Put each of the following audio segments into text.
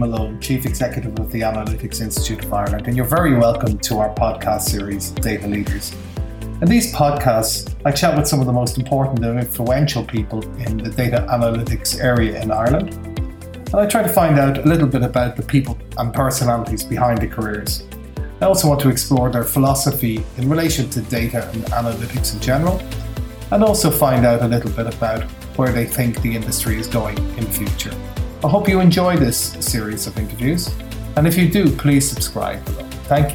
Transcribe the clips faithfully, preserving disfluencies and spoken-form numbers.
Malone, Chief Executive of the Analytics Institute of Ireland, and you're very welcome to our podcast series, Data Leaders. In these podcasts, I chat with some of the most important and influential people in the data analytics area in Ireland, and I try to find out a little bit about the people and personalities behind the careers. I also want to explore their philosophy in relation to data and analytics in general, and also find out a little bit about where they think the industry is going in the future. I hope you enjoy this series of interviews, and if you do, please subscribe below. Thank you.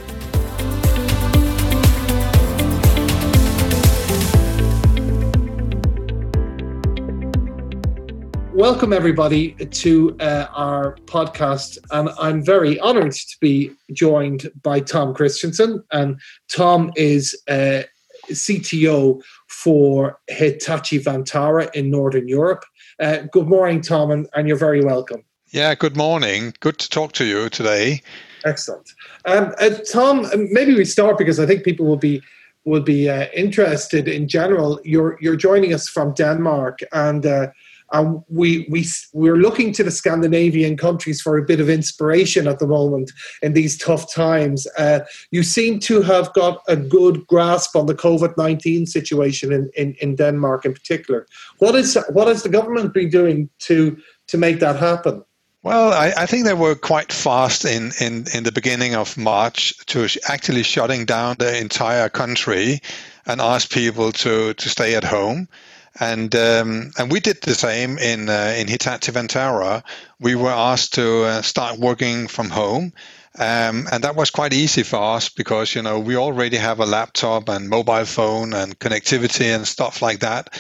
Welcome everybody to uh, our podcast, and I'm very honoured to be joined by Tom Christensen, and Tom is uh, C T O for Hitachi Vantara in Northern Europe. Uh, good morning, Tom, and, and you're very welcome. Yeah, good morning. Good to talk to you today. Excellent. Um, uh, Tom, maybe we start because I think people will be will be uh, interested in general. You're you're joining us from Denmark, and uh, and we we we're looking to the Scandinavian countries for a bit of inspiration at the moment in these tough times. Uh, you seem to have got a good grasp on the COVID nineteen situation in, in, in Denmark in particular. What is what has the government been doing to to make that happen? Well, I, I think they were quite fast in, in, in the beginning of March to actually shutting down the entire country and ask people to, to stay at home. And um, and we did the same in uh, in Hitachi Vantara. We were asked to uh, start working from home, um, and that was quite easy for us because you know we already have a laptop and mobile phone and connectivity and stuff like that.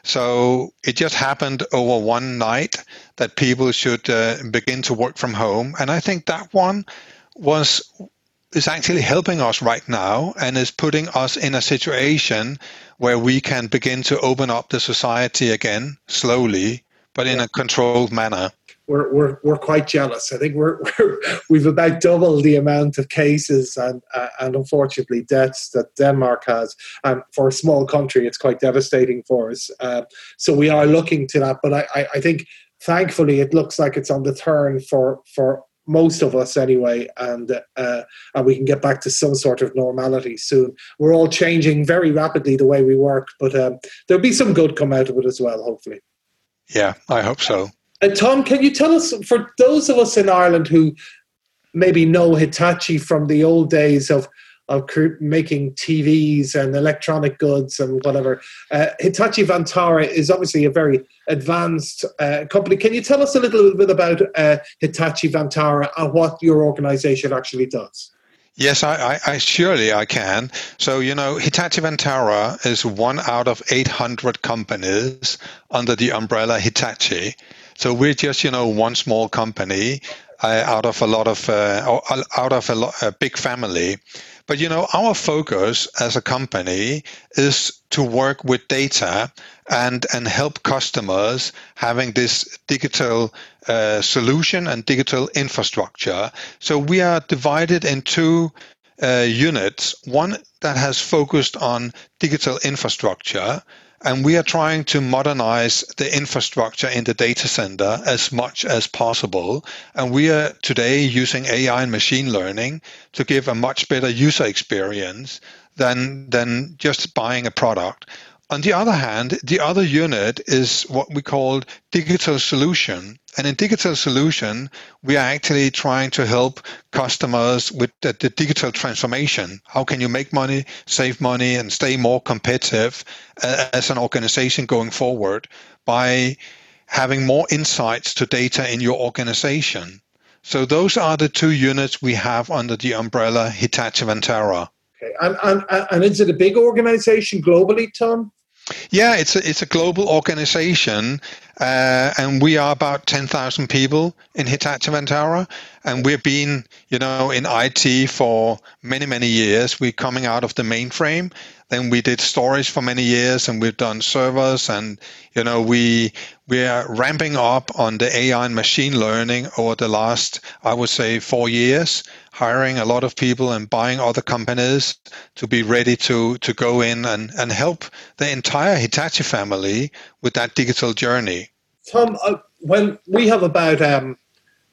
So it just happened over one night that people should uh, begin to work from home, and I think that one was is actually helping us right now and is putting us in a situation where we can begin to open up the society again slowly, but in a controlled manner. We're we're we're quite jealous. I think we're, we're we've about double the amount of cases and uh, and unfortunately deaths that Denmark has. And for a small country, it's quite devastating for us. Uh, so we are looking to that. But I, I I think thankfully it looks like it's on the turn for for. most of us anyway, and uh, and we can get back to some sort of normality soon. We're all changing very rapidly the way we work, but um, there'll be some good come out of it as well, hopefully. Yeah, I hope so. And uh, Tom, can you tell us, for those of us in Ireland who maybe know Hitachi from the old days of of making T Vs and electronic goods and whatever, uh, Hitachi Vantara is obviously a very advanced uh, company. Can you tell us a little bit about uh, Hitachi Vantara and what your organization actually does? Yes, I, I, I surely I can. So, you know, Hitachi Vantara is one out of eight hundred companies under the umbrella Hitachi. So we're just, you know, one small company uh, out of a lot of, uh, out of a, lo- a big family. But, you know, our focus as a company is to work with data and, and help customers having this digital uh, solution and digital infrastructure. So we are divided in two uh, units, one that has focused on digital infrastructure, and we are trying to modernize the infrastructure in the data center as much as possible. And we are today using A I and machine learning to give a much better user experience than, than just buying a product. On the other hand, the other unit is what we call digital solution. And in digital solution, we are actually trying to help customers with the, the digital transformation. How can you make money, save money, and stay more competitive uh, as an organization going forward by having more insights to data in your organization? So those are the two units we have under the umbrella Hitachi Vantara. Okay. And, and, and is it a big organization globally, Tom? Yeah, it's a, it's a global organization, uh, and we are about ten thousand people in Hitachi Vantara, and we've been, you know, in I T for many, many years. We're coming out of the mainframe. Then we did storage for many years, and we've done servers, and, you know, we we are ramping up on the A I and machine learning over the last, I would say, four years, hiring a lot of people and buying other companies to be ready to, to go in and, and help the entire Hitachi family with that digital journey. Tom, uh, when we have about um,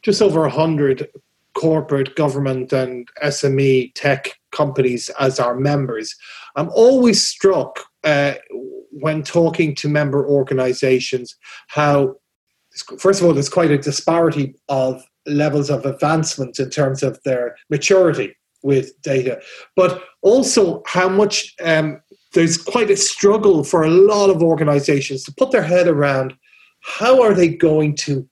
just over one hundred corporate, government and S M E tech companies as our members. I'm always struck uh, when talking to member organizations how, first of all, there's quite a disparity of levels of advancement in terms of their maturity with data, but also how much um, there's quite a struggle for a lot of organizations to put their head around how are they going to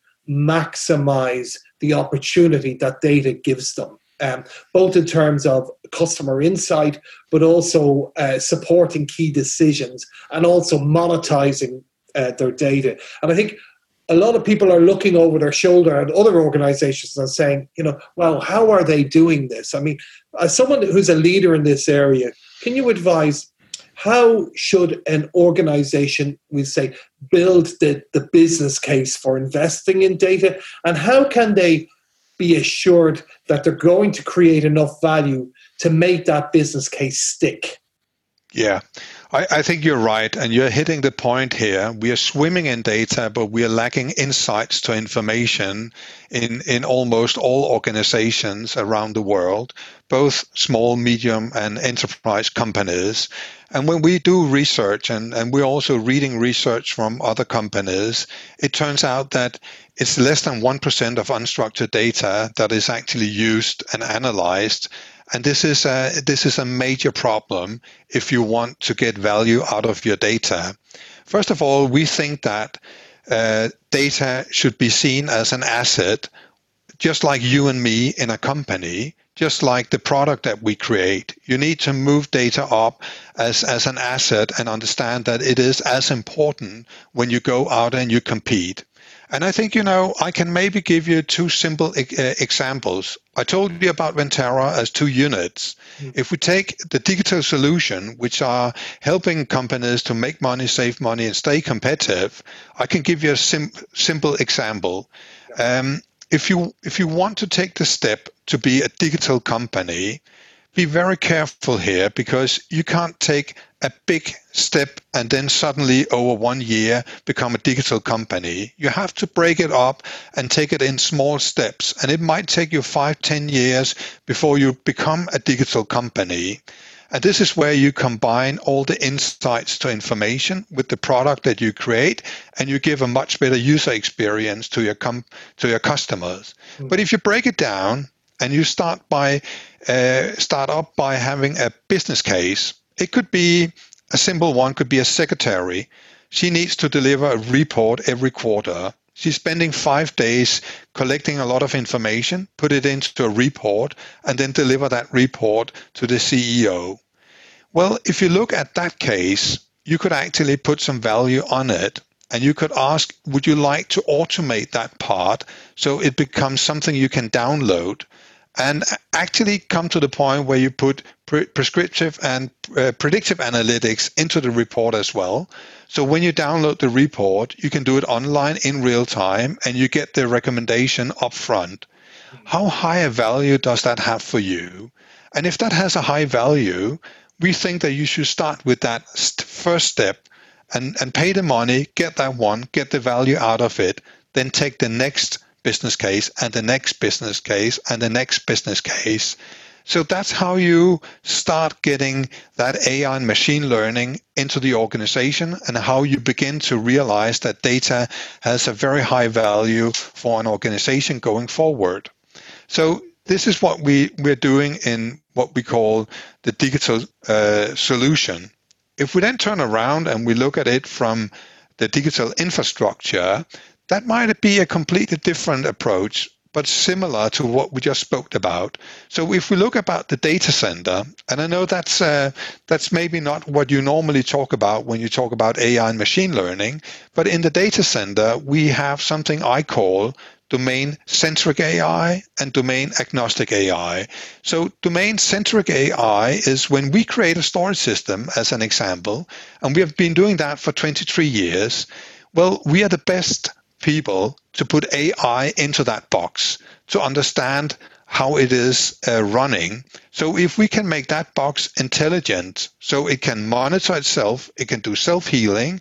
maximize the opportunity that data gives them, um, both in terms of customer insight, but also uh, supporting key decisions and also monetizing uh, their data. And I think a lot of people are looking over their shoulder at other organizations and saying, you know, well, how are they doing this? I mean, as someone who's a leader in this area, can you advise how should an organization, we say, build the, the business case for investing in data? And how can they be assured that they're going to create enough value to make that business case stick? Yeah, I, I think you're right. And you're hitting the point here. We are swimming in data, but we are lacking insights to information in, in almost all organizations around the world, both small, medium, and enterprise companies. And when we do research, and, and we're also reading research from other companies, it turns out that it's less than one percent of unstructured data that is actually used and analyzed. And this is a, this is a major problem if you want to get value out of your data. First of all, we think that uh, data should be seen as an asset, just like you and me in a company. Just like the product that we create, you need to move data up as, as an asset and understand that it is as important when you go out and you compete. And I think, you know, I can maybe give you two simple e- examples. I told you about Ventara as two units. Mm. If we take the digital solution, which are helping companies to make money, save money, and stay competitive, I can give you a sim- simple example. Um, If you if you want to take the step to be a digital company, be very careful here, because you can't take a big step and then suddenly over one year become a digital company. You have to break it up and take it in small steps. And it might take you five, ten years before you become a digital company. And this is where you combine all the insights to information with the product that you create, and you give a much better user experience to your com- to your customers. Mm-hmm. But if you break it down and you start by uh, start up by having a business case, it could be a simple one, could be a secretary. She needs to deliver a report every quarter. She's spending five days collecting a lot of information, put it into a report, and then deliver that report to the C E O. Well, if you look at that case, you could actually put some value on it, and you could ask, would you like to automate that part so it becomes something you can download and actually come to the point where you put pre- prescriptive and uh, predictive analytics into the report as well. So when you download the report, you can do it online in real time, and you get the recommendation up front. How high a value does that have for you? And if that has a high value, we think that you should start with that st- first step and, and pay the money, get that one, get the value out of it, then take the next business case and the next business case and the next business case. So that's how you start getting that A I and machine learning into the organization, and how you begin to realize that data has a very high value for an organization going forward. So this is what we, we're doing in what we call the digital uh, solution. If we then turn around and we look at it from the digital infrastructure, that might be a completely different approach, but similar to what we just spoke about. So if we look about the data center, and I know that's uh, that's maybe not what you normally talk about when you talk about A I and machine learning, but in the data center, we have something I call domain-centric A I and domain-agnostic A I. So domain-centric A I is when we create a storage system, as an example, and we have been doing that for twenty-three years. Well, we are the best people to put A I into that box to understand how it is uh, running. So if we can make that box intelligent, so it can monitor itself, it can do self-healing,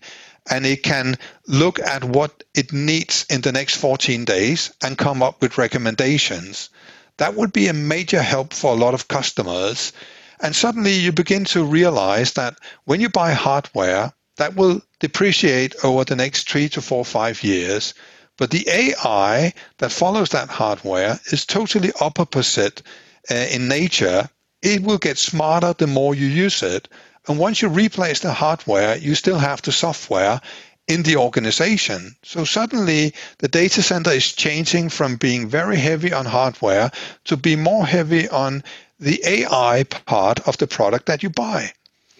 and it can look at what it needs in the next fourteen days and come up with recommendations. That would be a major help for a lot of customers. And suddenly you begin to realize that when you buy hardware, that will depreciate over the next three to four, five years. But the A I that follows that hardware is totally opposite uh, in nature. It will get smarter the more you use it. And once you replace the hardware, you still have the software in the organization. So suddenly the data center is changing from being very heavy on hardware to be more heavy on the A I part of the product that you buy.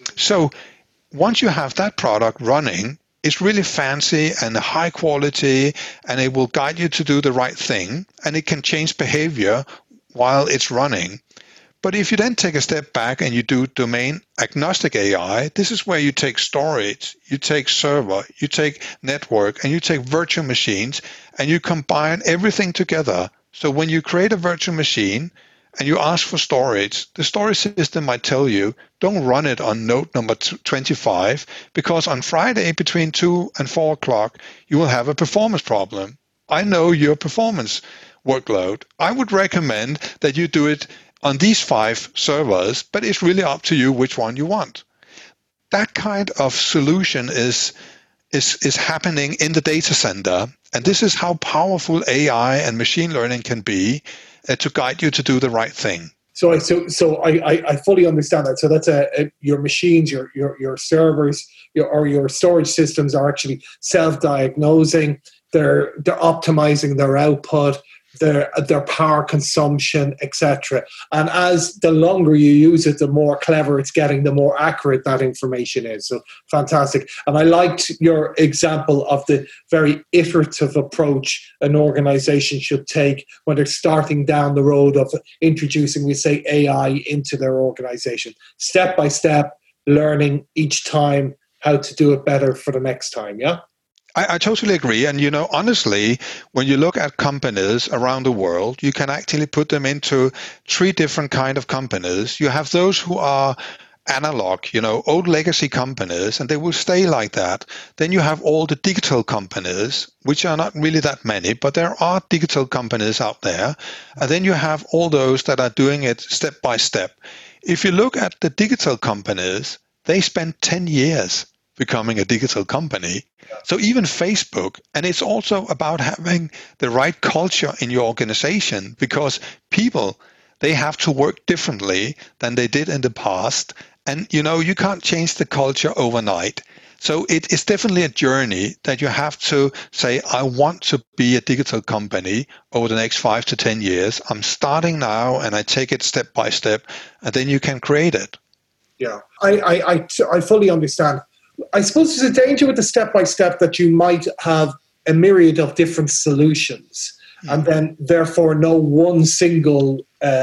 So once you have that product running, it's really fancy and high quality, and it will guide you to do the right thing, and it can change behavior while it's running. But if you then take a step back and you do domain agnostic A I, this is where you take storage, you take server, you take network, and you take virtual machines, and you combine everything together. So when you create a virtual machine and you ask for storage, the storage system might tell you, don't run it on node number twenty-five, because on Friday between two and four o'clock, you will have a performance problem. I know your performance workload. I would recommend that you do it on these five servers, but it's really up to you which one you want. That kind of solution is, is, is happening in the data center, and this is how powerful A I and machine learning can be uh, to guide you to do the right thing. So, I, so, so I, I, I fully understand that. So that's a, a your machines, your your your servers, your, or your storage systems are actually self-diagnosing. They're they're optimizing their output, their their power consumption, et cetera. And as the longer you use it, the more clever it's getting, the more accurate that information is. So fantastic. And I liked your example of the very iterative approach an organization should take when they're starting down the road of introducing, we say, A I into their organization. Step by step, learning each time how to do it better for the next time, yeah? I, I totally agree. And, you know, honestly, when you look at companies around the world, you can actually put them into three different kind of companies. You have those who are analog, you know, old legacy companies, and they will stay like that. Then you have all the digital companies, which are not really that many, but there are digital companies out there. And then you have all those that are doing it step by step. If you look at the digital companies, they spend ten years becoming a digital company. So even Facebook, and it's also about having the right culture in your organization, because people, they have to work differently than they did in the past. And, you know, you can't change the culture overnight. So it is definitely a journey that you have to say, I want to be a digital company over the next five to ten years. I'm starting now and I take it step by step, and then you can create it. Yeah, I, I, I, I fully understand. I suppose there's a danger with the step-by-step that you might have a myriad of different solutions, mm. and then therefore no one single uh,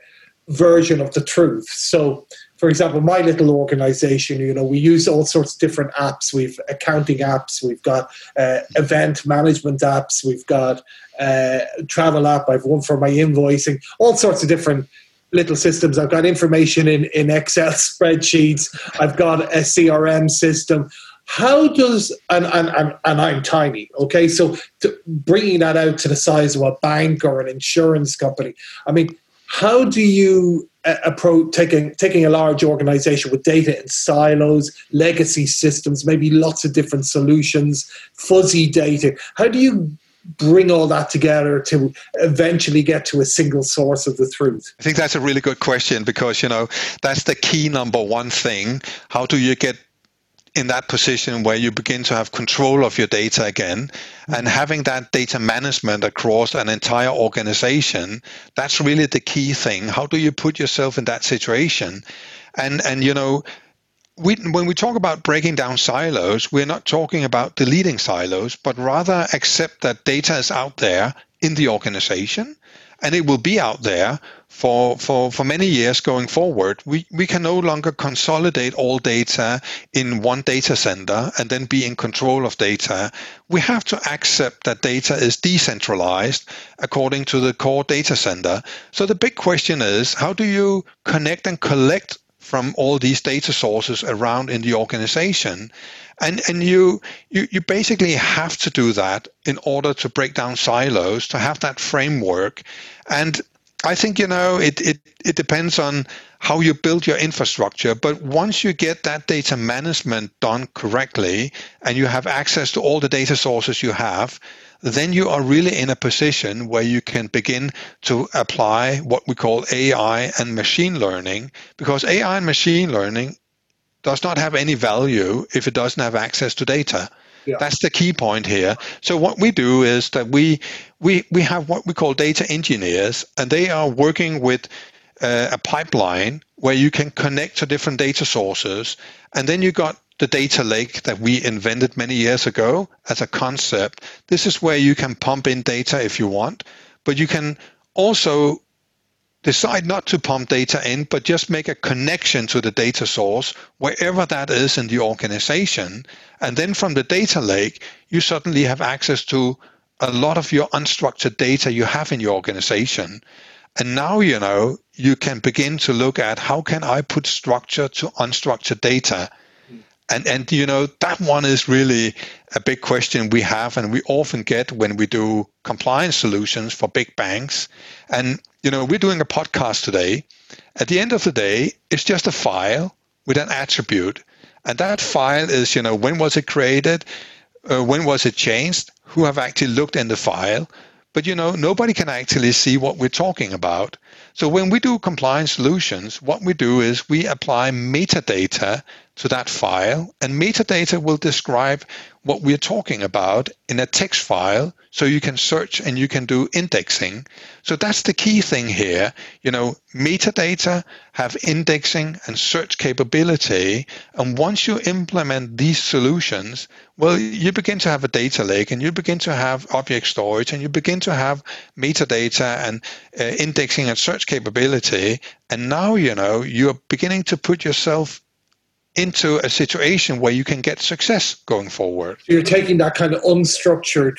version of the truth. So, for example, my little organization, you know, we use all sorts of different apps. We've accounting apps, we've got uh, event management apps, we've got uh, travel app, I've one for my invoicing, all sorts of different little systems. I've got information in, in Excel spreadsheets. I've got a C R M system. How does, and, and, and, and I'm tiny, okay? So to bringing that out to the size of a bank or an insurance company, I mean, how do you uh, approach taking, taking a large organization with data in silos, legacy systems, maybe lots of different solutions, fuzzy data? How do you bring all that together to eventually get to a single source of the truth? I think that's a really good question, because, you know, that's the key number one thing. How do you get in that position where you begin to have control of your data again, and having that data management across an entire organization? That's really the key thing. How do you put yourself in that situation? And, and you know, We, when we talk about breaking down silos, we're not talking about deleting silos, but rather accept that data is out there in the organization, and it will be out there for, for, for many years going forward. We, we can no longer consolidate all data in one data center and then be in control of data. We have to accept that data is decentralized according to the core data center. So the big question is, how do you connect and collect from all these data sources around in the organization. And and you, you you basically have to do that in order to break down silos, to have that framework. And I think, you know, it, it, it depends on how you build your infrastructure. But once you get that data management done correctly and you have access to all the data sources you have, then you are really in a position where you can begin to apply what we call A I and machine learning, because A I and machine learning does not have any value if it doesn't have access to data. Yeah. That's the key point here. So what we do is that we we we have what we call data engineers, and they are working with uh, a pipeline where you can connect to different data sources, and then you got the data lake that we invented many years ago as a concept. This is where you can pump in data if you want, but you can also decide not to pump data in, but just make a connection to the data source, wherever that is in the organization. And then from the data lake, you suddenly have access to a lot of your unstructured data you have in your organization. And now, you know, you can begin to look at how can I put structure to unstructured data. And, and you know, that one is really a big question we have, and we often get when we do compliance solutions for big banks. And, you know, we're doing a podcast today. At the end of the day, it's just a file with an attribute. And that file is, you know, when was it created? Uh, when was it changed? Who have actually looked in the file? But, you know, nobody can actually see what we're talking about. So when we do compliance solutions, what we do is we apply metadata to that file, and metadata will describe what we're talking about in a text file, so you can search and you can do indexing. So that's the key thing here. You know, metadata have indexing and search capability, and once you implement these solutions, well, you begin to have a data lake, and you begin to have object storage, and you begin to have metadata and uh, indexing and search capability. And now, you know, you're beginning to put yourself into a situation where you can get success going forward. You're taking that kind of unstructured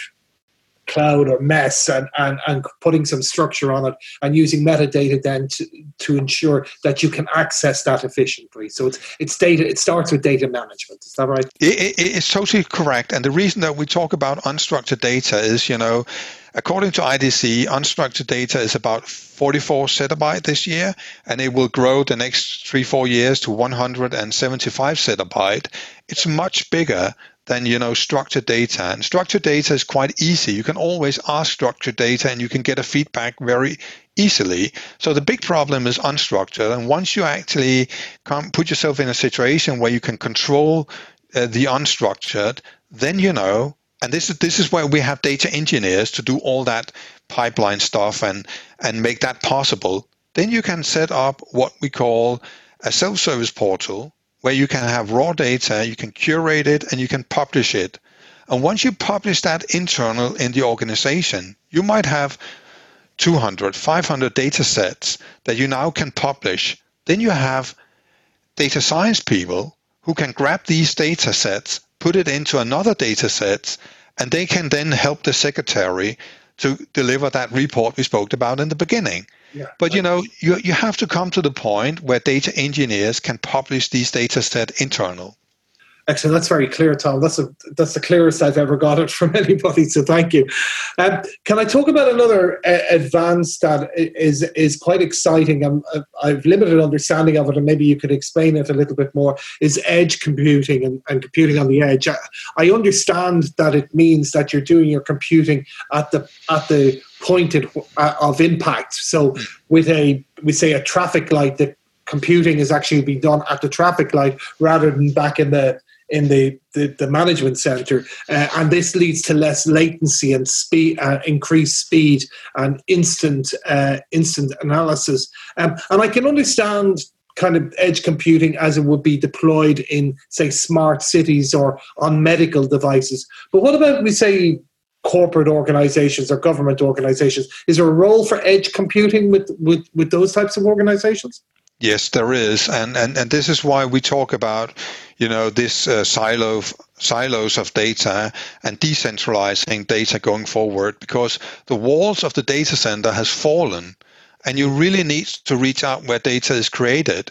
cloud or mess and, and, and putting some structure on it and using metadata then to, to ensure that you can access that efficiently. So it's it's data. It starts with data management. Is that right? It, it, it's totally correct. And the reason that we talk about unstructured data is, you know, according to I D C, unstructured data is about forty-four zettabyte this year, and it will grow the next three, four years to one hundred seventy-five zettabyte. It's much bigger than, you know, structured data. And structured data is quite easy. You can always ask structured data and you can get a feedback very easily. So the big problem is unstructured. And once you actually come put yourself in a situation where you can control uh, the unstructured, then, you know, and this is this is where we have data engineers to do all that pipeline stuff and, and make that possible. Then you can set up what we call a self-service portal where you can have raw data, you can curate it, and you can publish it. And once you publish that internal in the organization, you might have two hundred, five hundred data sets that you now can publish. Then you have data science people who can grab these data sets, put it into another data set, and they can then help the secretary to deliver that report we spoke about in the beginning. Yeah, but, you know, you you have to come to the point where data engineers can publish these data set internal. Excellent. That's very clear, Tom. That's a, that's the clearest I've ever got it from anybody, so thank you. Um, can I talk about another uh, advance that is is quite exciting? I'm, I've limited understanding of it, and maybe you could explain it a little bit more, is edge computing and, and computing on the edge. I, I understand that it means that you're doing your computing at the at the point of impact. So with a, we say a traffic light, the computing is actually being done at the traffic light rather than back in the in the, the, the management center. Uh, and this leads to less latency and speed, uh, increased speed and instant uh, instant analysis. Um, and I can understand kind of edge computing as it would be deployed in, say, smart cities or on medical devices. But what about, we say, corporate organizations or government organizations? Is there a role for edge computing with, with, with those types of organizations? Yes, there is. And, and, and this is why we talk about, you know, this uh, silo of, silos of data and decentralizing data going forward, because the walls of the data center has fallen and you really need to reach out where data is created.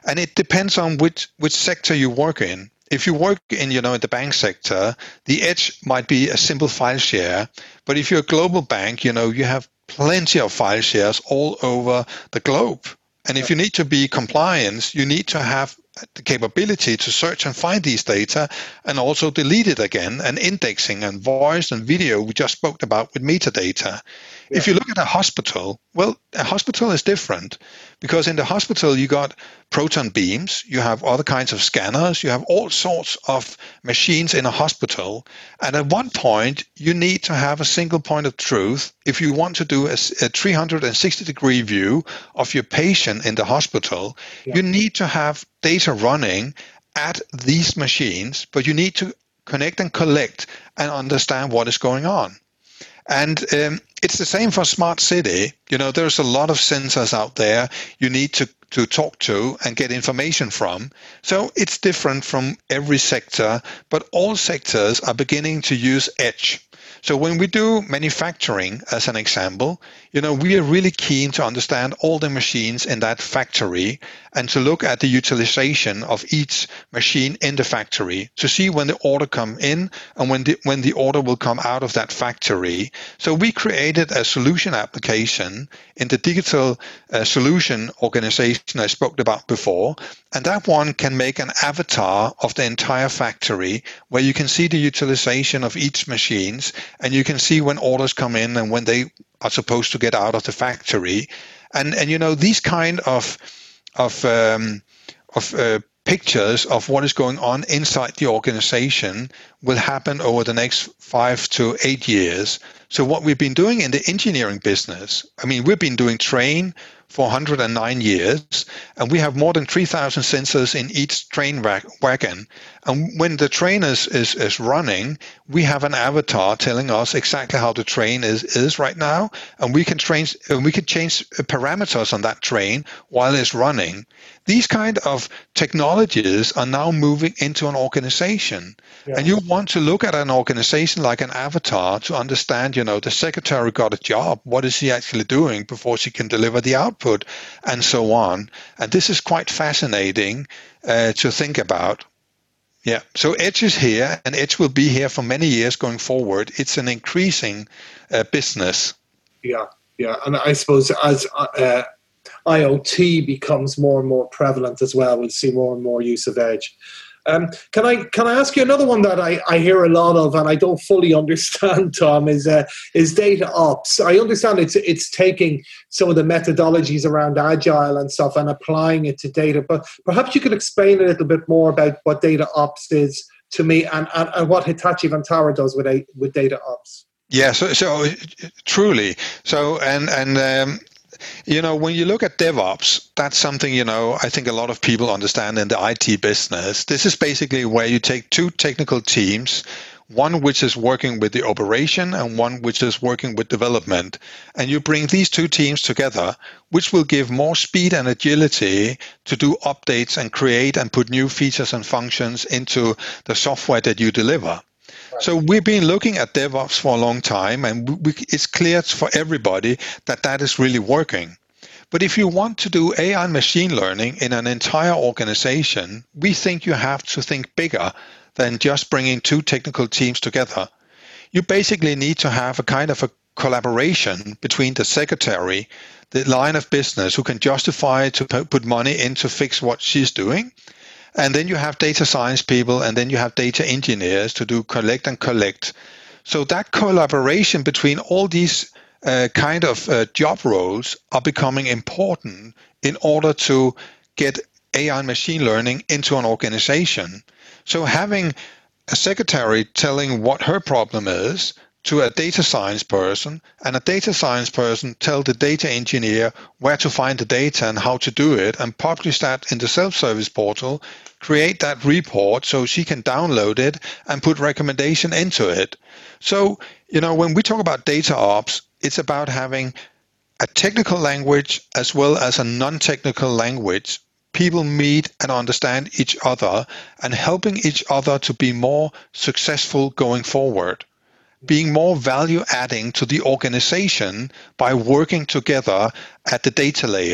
And it depends on which, which sector you work in. If you work in, you know, in the bank sector, the edge might be a simple file share. But if you're a global bank, you know, you have plenty of file shares all over the globe. And if you need to be compliant, you need to have the capability to search and find these data and also delete it again, and indexing and voice and video we just spoke about with metadata. Yeah. If you look at a hospital, well, a hospital is different because in the hospital you got proton beams, you have other kinds of scanners, you have all sorts of machines in a hospital. And at one point, you need to have a single point of truth. If you want to do a, a three hundred sixty degree view of your patient in the hospital, yeah. you need to have data running at these machines, but you need to connect and collect and understand what is going on. And um, it's the same for smart city. You know, there's a lot of sensors out there you need to, to talk to and get information from. So it's different from every sector, but all sectors are beginning to use edge. So when we do manufacturing, as an example, you know, we are really keen to understand all the machines in that factory and to look at the utilization of each machine in the factory to see when the order come in and when the, when the order will come out of that factory. So we created a solution application in the digital uh, solution organization I spoke about before. And that one can make an avatar of the entire factory where you can see the utilization of each machines and you can see when orders come in and when they are supposed to get out of the factory. And, and you know, these kind of, of, um, of uh, pictures of what is going on inside the organization will happen over the next five to eight years. So what we've been doing in the engineering business, I mean, we've been doing train for one hundred nine years, and we have more than three thousand sensors in each train wagon. And when the train is, is, is running, we have an avatar telling us exactly how the train is, is right now, and we can train, we can change parameters on that train while it's running. These kind of technologies are now moving into an organization. Yeah. And you want to look at an organization like an avatar to understand, you know, the secretary got a job. What is she actually doing before she can deliver the output, and so on. And this is quite fascinating uh, to think about. Yeah, so Edge is here, and Edge will be here for many years going forward. It's an increasing uh, business. Yeah, yeah, and I suppose as uh, I O T becomes more and more prevalent as well, we'll see more and more use of Edge. Um, can I can I ask you another one that I, I hear a lot of and I don't fully understand, Tom, is uh, is data ops. I understand it's it's taking some of the methodologies around Agile and stuff and applying it to data, but perhaps you could explain a little bit more about what data ops is to me and, and, and what Hitachi Vantara does with a, with data ops. Yeah, so, so truly. So, and, and um, you know, when you look at DevOps, that's something, you know, I think a lot of people understand in the I T business. This is basically where you take two technical teams, one which is working with the operation and one which is working with development. And you bring these two teams together, which will give more speed and agility to do updates and create and put new features and functions into the software that you deliver. So we've been looking at DevOps for a long time, and we, it's clear for everybody that that is really working. But if you want to do A I and machine learning in an entire organization, we think you have to think bigger than just bringing two technical teams together. You basically need to have a kind of a collaboration between the secretary, the line of business who can justify to put money in to fix what she's doing. And then you have data science people, and then you have data engineers to do collect and collect. So that collaboration between all these uh, kind of uh, job roles are becoming important in order to get A I and machine learning into an organization. So having a secretary telling what her problem is to a data science person, and a data science person tell the data engineer where to find the data and how to do it, and publish that in the self-service portal, create that report so she can download it and put recommendation into it. So, you know, when we talk about data ops, it's about having a technical language as well as a non-technical language. People meet and understand each other and helping each other to be more successful going forward, being more value adding to the organization by working together at the data layer.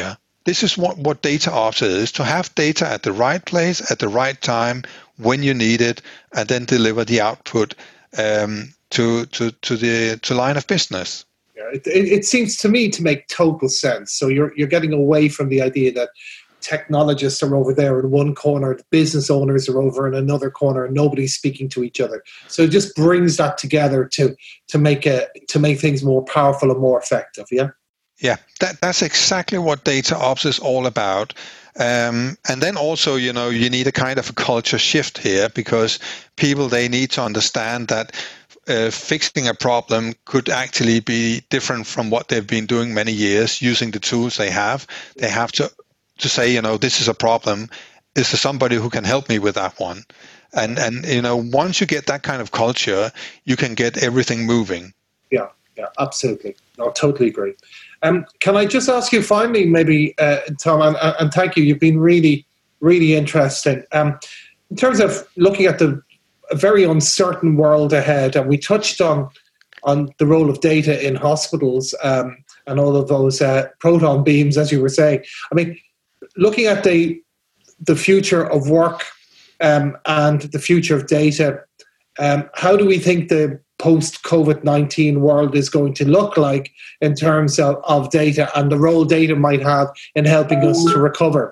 this is what, what data ops is, to have data at the right place, at the right time, when you need it, and then deliver the output um, to, to, to the to line of business. Yeah, it, it, it seems to me to make total sense. So you're you're getting away from the idea that technologists are over there in one corner, the business owners are over in another corner, and nobody's speaking to each other. So it just brings that together to to make a to make things more powerful and more effective. Yeah. Yeah, that that's exactly what data ops is all about. Um, and then also, you know, you need a kind of a culture shift here, because people, they need to understand that uh, fixing a problem could actually be different from what they've been doing many years using the tools they have. They have to to say, you know, this is a problem. Is there somebody who can help me with that one? And, and you know, once you get that kind of culture, you can get everything moving. Yeah, yeah, absolutely. No, totally agree. Um, can I just ask you finally, maybe, uh, Tom, and, and thank you, you've been really, really interesting. Um, in terms of looking at the a very uncertain world ahead, and we touched on on the role of data in hospitals um, and all of those uh, proton beams, as you were saying. I mean, looking at the the future of work um, and the future of data, um, how do we think the post-COVID nineteen world is going to look like in terms of, of data and the role data might have in helping us to recover?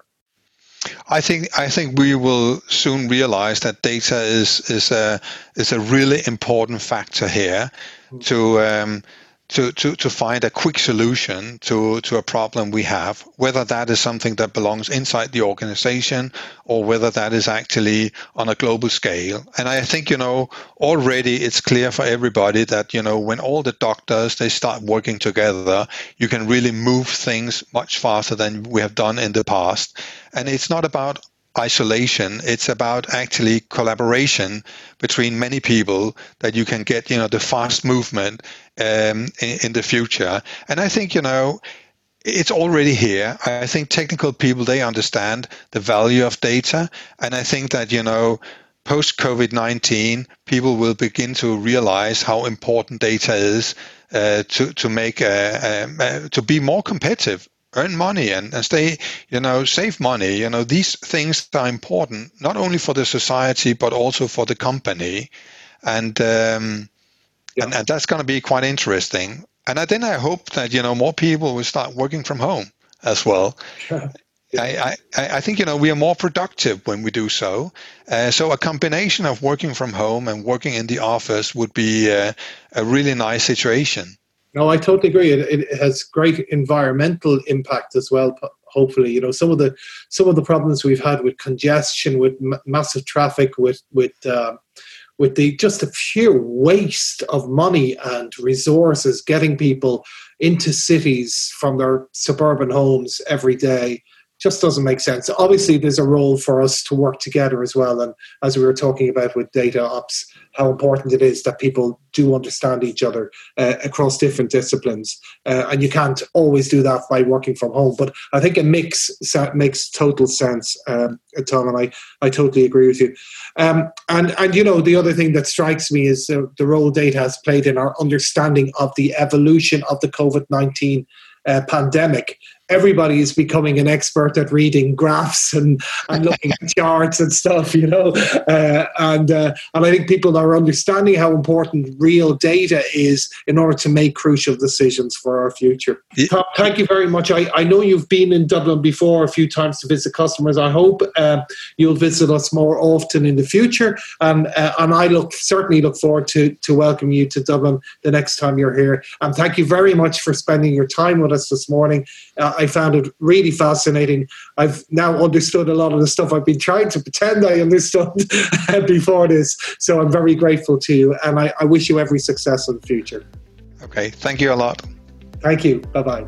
I think I think we will soon realize that data is is a is a really important factor here to um, to to to find a quick solution to to a problem we have, whether that is something that belongs inside the organization or whether that is actually on a global scale. And I think, you know, already it's clear for everybody that, you know, when all the doctors, they start working together, you can really move things much faster than we have done in the past. And it's not about isolation, it's about actually collaboration between many people that you can get, you know, the fast movement um, in, in the future. And I think, you know, it's already here. I think technical people, they understand the value of data. And I think that, you know, post-COVID nineteen, people will begin to realize how important data is uh, to, to make, a, a, to be more competitive, earn money and, and stay, you know, save money. You know, these things are important, not only for the society, but also for the company. And, um, yeah. and, and that's going to be quite interesting. And then I hope that, you know, more people will start working from home as well. Yeah. I, I, I think, you know, we are more productive when we do so. Uh, so a combination of working from home and working in the office would be uh, a really nice situation. No, I totally agree. It, it has great environmental impact as well. Hopefully, you know, some of the some of the problems we've had with congestion, with m- massive traffic, with with uh, with the just the sheer waste of money and resources getting people into cities from their suburban homes every day, just doesn't make sense. Obviously, there's a role for us to work together as well. And as we were talking about with data ops, how important it is that people do understand each other uh, across different disciplines. Uh, and you can't always do that by working from home. But I think a mix makes total sense, um, Tom, and I, I totally agree with you. Um, and, and, you know, the other thing that strikes me is uh, the role data has played in our understanding of the evolution of the COVID nineteen uh, pandemic. Everybody is becoming an expert at reading graphs and, and looking at charts and stuff, you know. Uh, and uh, and I think people are understanding how important real data is in order to make crucial decisions for our future. Yeah. Tom, thank you very much. I, I know you've been in Dublin before a few times to visit customers. I hope uh, you'll visit us more often in the future. And uh, and I look certainly look forward to, to welcoming you to Dublin the next time you're here. And thank you very much for spending your time with us this morning. Uh, I found it really fascinating. I've now understood a lot of the stuff I've been trying to pretend I understood before this. So I'm very grateful to you, and I, I wish you every success in the future. Okay, thank you a lot. Thank you. Bye-bye.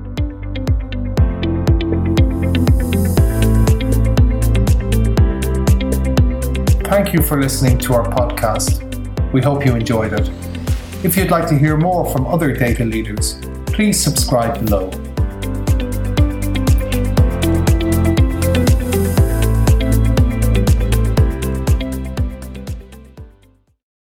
Thank you for listening to our podcast. We hope you enjoyed it. If you'd like to hear more from other data leaders, please subscribe below.